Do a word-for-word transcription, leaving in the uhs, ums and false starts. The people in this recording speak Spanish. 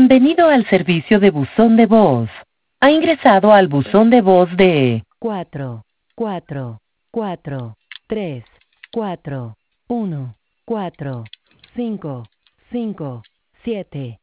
Bienvenido al servicio de buzón de voz. Ha ingresado al buzón de voz de cuatro, cuatro, cuatro, tres, cuatro, uno, cuatro, cinco, cinco, siete,